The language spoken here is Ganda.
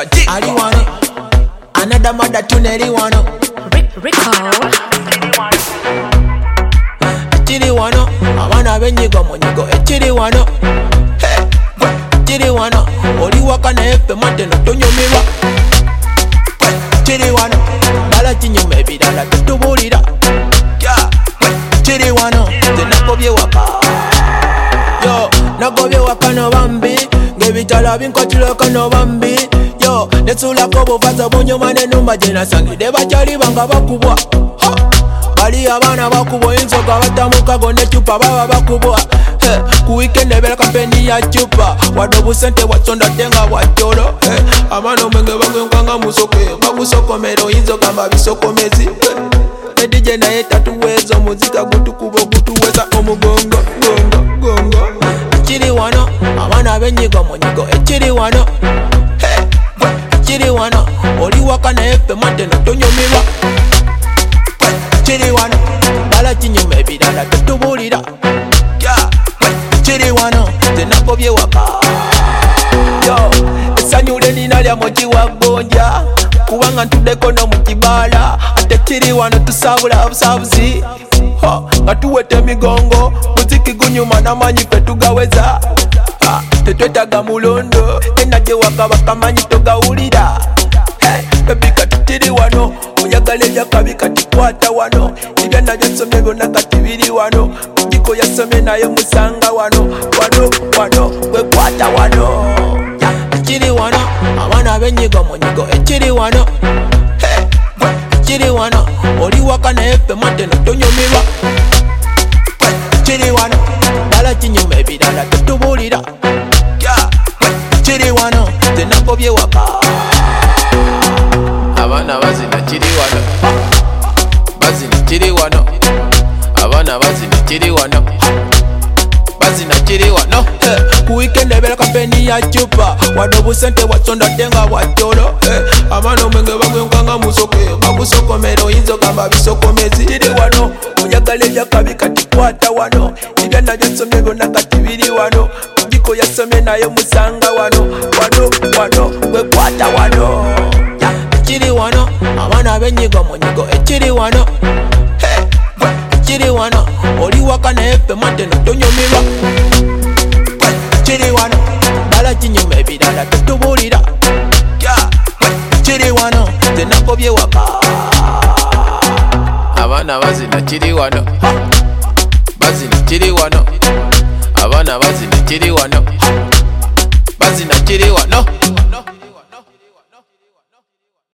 Ali wano another mother tuneri wano Chiri wano abana benyigo monyigo echiri wano Chiri wano oli waka na efe mate no tonyomirwa Chiri wano bala chinyume ebirala tutubulira Chiri wano tenakobye waka Yo nakobye waka no bambi ngebitala binkwatira kano bambi Yo netsulako buvaza bunyuma nenumba jenasangide bachali banga bakubwa Bali abana bakubwa inzoka batamukago nechupa baba bakubwa Ku weekend ebera kampeni ya chupa Wadobu sente watonda tenga wacholo Amano mwenge bangenkanga musoke Bagusokomero inzoka mbabisokomezi DJ na yeta tuwezo muzika gutukubo gutuweza omugongo gongo Chiri wano abana benyigo monyigo echiri wano Chiri wano oli waka na efe mate no tonyomirwa Chiri wano bala chinyume ebirala tutubulira Chiri wano tenakobye waka Yo esanyule nina lya moji wa gonja Kubanga ntudeko no mukibala Ate chiri wano tusabula busabuzi Nga tuwete migongo muziki gunyuma namanyi petugaweza Tetwetaga mulondo Tenaje waka bakamanyi togawulira Baby kati chiri wano Oyagala ebyakabi kati kwata wano Ibyana byasomye byonna kati biri wano Mujiko yasomye naye musanga wano wekwata wano Chiri wano abana benyigo monyigo echiri wano Chiri wano oli waka na efe mate no tonyomirwa Chiri wano bala chinyume ebirala tutubulira Chiri wano tenakobye waka Abana bazina chiri wano Bazina chiri wano Abana bazina chiri wano Bazina chiri wano Ku weekend ebera kampeni ya chupa Wadobu sente watonda tenga wacholo Amano mwenge bangenkanga musoke Bagusokomero inzoka mbabisokomezi Chiri wano Oyagala ebyakabi kati kwata wano Ibyana byasomye byonna kati biri wano Mujiko yasomye naye musanga wano wekwata wano Chiri wano abana benyigo monyigo echiri wano Chiri wano oli waka na efe mate no tonyomirwa Chiri wano bala chinyume ebirala tutubulira Chiri wano tenakobye waka Abana bazina chiri wano Bazina chiri wano Abana bazina chiri wano Bazina chiri wano